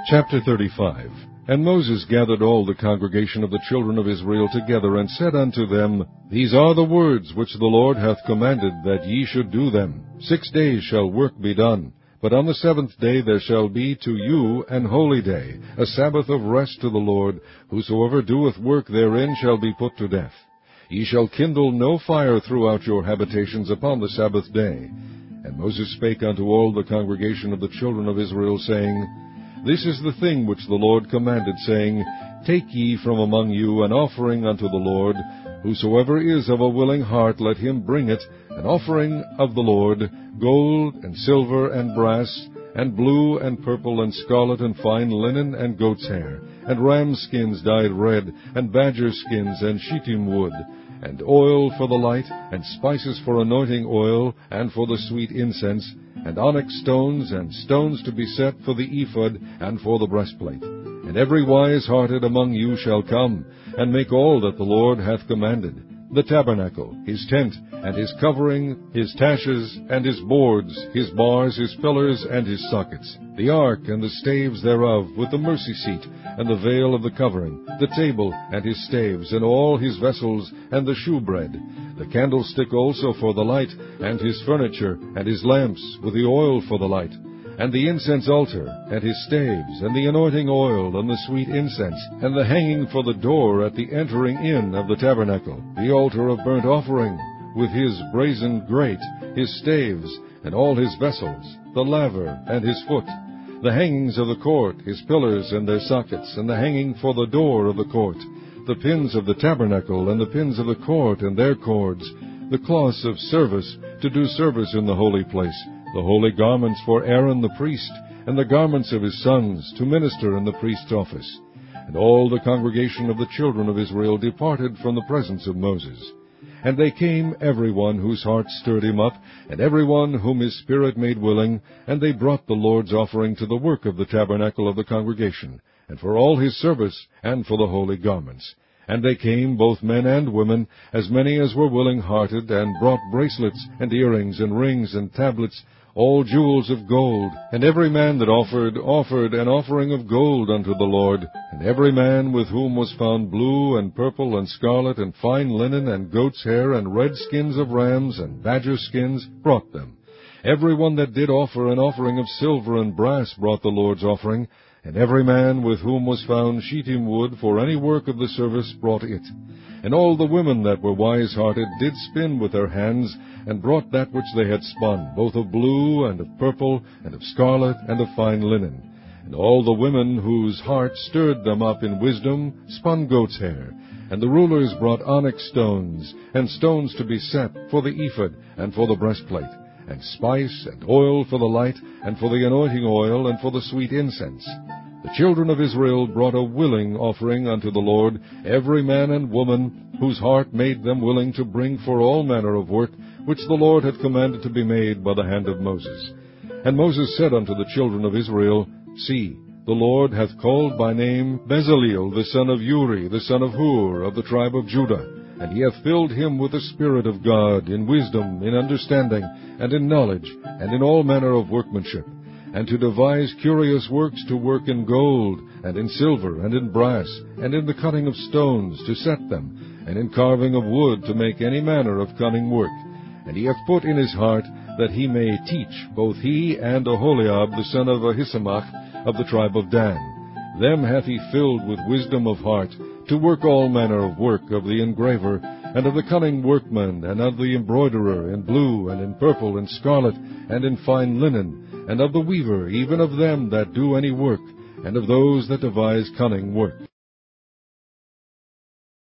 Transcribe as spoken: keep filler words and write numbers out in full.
Chapter thirty-five. And Moses gathered all the congregation of the children of Israel together, and said unto them, These are the words which the Lord hath commanded, that ye should do them. Six days shall work be done. But on the seventh day there shall be to you an holy day, a Sabbath of rest to the Lord. Whosoever doeth work therein shall be put to death. Ye shall kindle no fire throughout your habitations upon the Sabbath day. And Moses spake unto all the congregation of the children of Israel, saying, This is the thing which the Lord commanded, saying, Take ye from among you an offering unto the Lord. Whosoever is of a willing heart, let him bring it, an offering of the Lord, gold, and silver, and brass, and blue, and purple, and scarlet, and fine linen, and goat's hair, and ram skins dyed red, and badger skins, and shittim wood, and oil for the light, and spices for anointing oil, and for the sweet incense, and onyx stones, and stones to be set for the ephod, and for the breastplate. And every wise-hearted among you shall come, and make all that the Lord hath commanded, the tabernacle, his tent, and his covering, his taches, and his boards, his bars, his pillars, and his sockets, the ark, and the staves thereof, with the mercy seat, and the veil of the covering, the table, and his staves, and all his vessels, and the shewbread, the candlestick also for the light, and his furniture, and his lamps, with the oil for the light, and the incense altar, and his staves, and the anointing oil, and the sweet incense, and the hanging for the door at the entering in of the tabernacle, the altar of burnt offering, with his brazen grate, his staves, and all his vessels, the laver, and his foot, the hangings of the court, his pillars and their sockets, and the hanging for the door of the court, the pins of the tabernacle, and the pins of the court and their cords, the cloths of service, to do service in the holy place, the holy garments for Aaron the priest, and the garments of his sons, to minister in the priest's office. And all the congregation of the children of Israel departed from the presence of Moses. And they came, every one whose heart stirred him up, and every one whom his spirit made willing, and they brought the Lord's offering to the work of the tabernacle of the congregation, and for all his service, and for the holy garments. And they came, both men and women, as many as were willing-hearted, and brought bracelets, and earrings, and rings, and tablets, all jewels of gold. And every man that offered, offered an offering of gold unto the Lord. And every man with whom was found blue, and purple, and scarlet, and fine linen, and goat's hair, and red skins of rams, and badger skins, brought them. Every one that did offer an offering of silver and brass brought the Lord's offering. And every man with whom was found shittim wood for any work of the service brought it. And all the women that were wise-hearted did spin with their hands, and brought that which they had spun, both of blue, and of purple, and of scarlet, and of fine linen. And all the women whose heart stirred them up in wisdom spun goat's hair. And the rulers brought onyx stones, and stones to be set for the ephod, and for the breastplate, and spice, and oil for the light, and for the anointing oil, and for the sweet incense. The children of Israel brought a willing offering unto the Lord, every man and woman, whose heart made them willing to bring for all manner of work, which the Lord had commanded to be made by the hand of Moses. And Moses said unto the children of Israel, See, the Lord hath called by name Bezaleel the son of Uri, the son of Hur, of the tribe of Judah, and he hath filled him with the Spirit of God, in wisdom, in understanding, and in knowledge, and in all manner of workmanship, and to devise curious works to work in gold, and in silver, and in brass, and in the cutting of stones, to set them, and in carving of wood, to make any manner of cunning work. And he hath put in his heart that he may teach, both he and Oholiab the son of Ahisamach, of the tribe of Dan. Them hath he filled with wisdom of heart, to work all manner of work of the engraver, and of the cunning workman, and of the embroiderer, in blue, and in purple, and scarlet, and in fine linen, and of the weaver, even of them that do any work, and of those that devise cunning work.